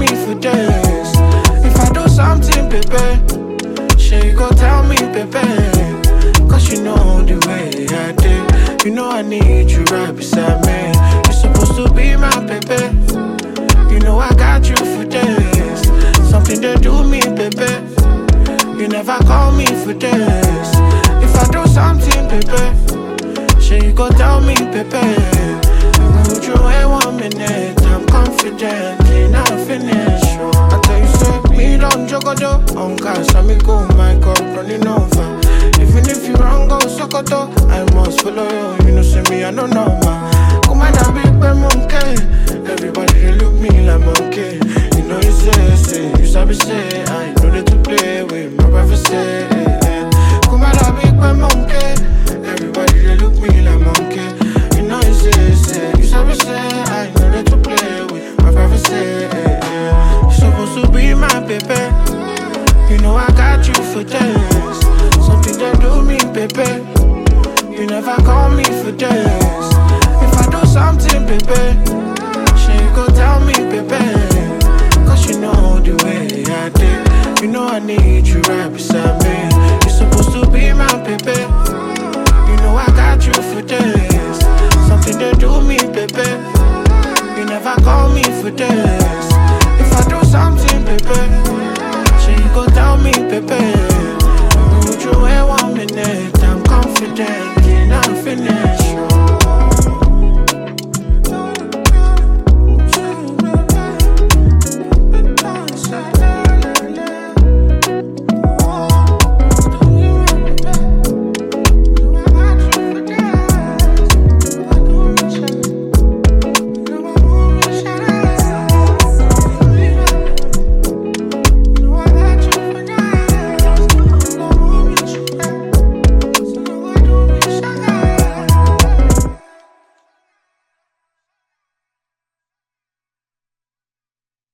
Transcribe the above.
me for this. If I do something, baby, sure you go tell me, baby. Cause you know the way I did. You know I need you right beside me. You're supposed to be my baby. You know I got you for this. Something they do me, baby. You never call me for this. If I do something, baby, sure you go tell me, baby. Would you wait 1 minute? I'm confident, now finish. I tell you, say, me don't jogodo. On cash, I me go, my God, running over. Even if you wrong, go sokoto. I must follow you, you know, see me, I don't know, man. Come on, I big monkey. Everybody, they look me like monkey. You know, you say, you sabi say, I know that to play with my privacy. Come on, I big monkey. Everybody, they look me like monkey. You know, you say, you sabi say, I know that to play with my privacy. You're supposed to be my baby. You know I got you for this. Something that do me, baby. You never call me for this. If I do something, baby, sure you go tell me, baby. Cause you know the way I did. You know I need you right beside me. You're supposed to be my baby. You know I got you for this. Something that do me, baby. You never call me for this.